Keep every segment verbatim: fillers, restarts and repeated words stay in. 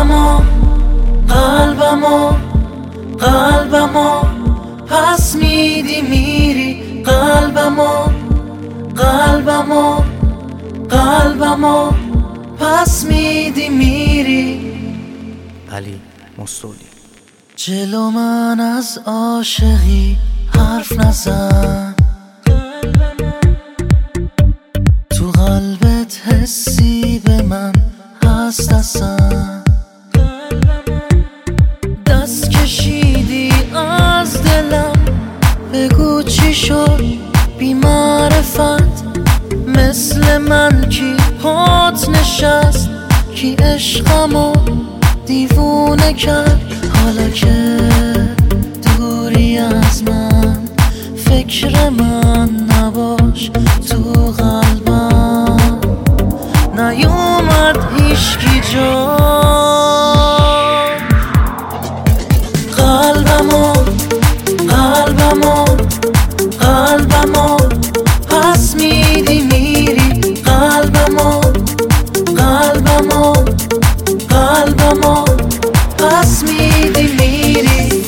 قلبمو قلبمو قلبمو پس میدی میری، قلبمو قلبمو قلبمو پس میدی میری. علی مستولی. جلو من از عاشقی حرف نزن، تو قلبت حسی به من هست اصلا. دست کشیدی از دلم، بگو چی شد بی معرفت، مثل من کی پات نشست، کی عشقمو دیوونه کرد. حالا که دوری از من، فکر من نباش، تو قلبم نیومد هیچکی جا. قلبمو قلبمو قلبمو پس میدی میری، قلبمو قلبمو قلبمو پس میدی میری.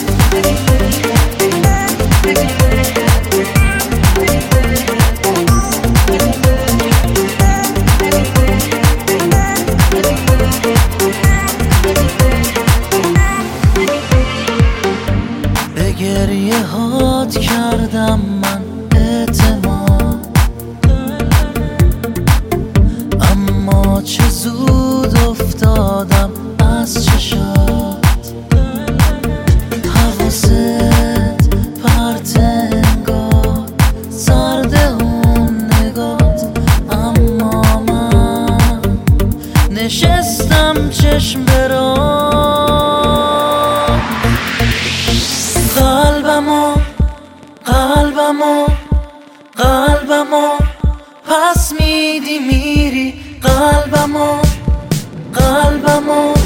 به گریه هات کردم من اعتماد، اما چه زود افتادم از چشات. حواست پرت انگار، سرده اون نگات، اما من نشستم چشم برات. قلبمو قلبمو قلبمو پس میدی میری، قلبمو قلبمو